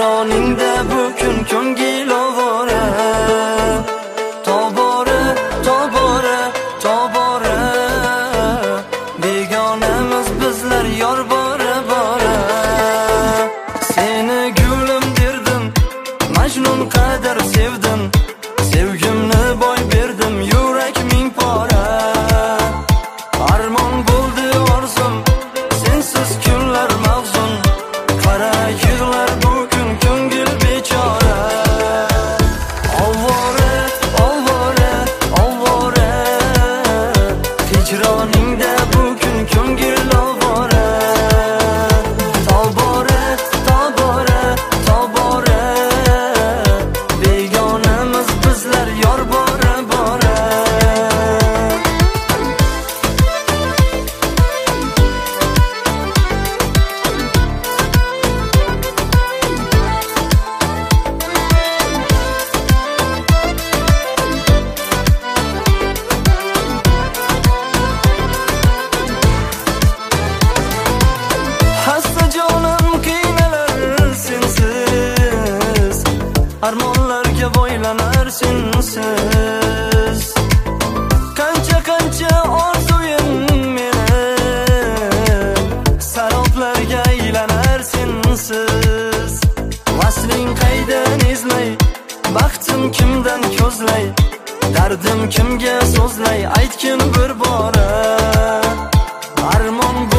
hicroningda bu kun ko'ngil ovora. Tobora, tobora, tobora, begonamiz bizlar yor bora bora. Seni gulim derdim, Majnun qadar sevdim, sevgimni boy berdim, yurak ming pora. Armon bo'ldi orzum, sensiz kunlar mahzun, qara yig'lar bu kun ko'ngil bechora. Ovora, ovora, ovora, hijroningda bu kun ko'ngil ovora. Tobora, tobora, tobora, begonamiz bizlar yor bora bora. Hasta jonim qiynalar sensiz, armonlarga bo'ylanar sensiz. Qancha qancha orzuyim meni, saroblarga aylanar sensiz. Vasling qaydan izlay, baxtim kimdan ko'zlay, dardim kimga so'zlay, aytgin bir bora. Armon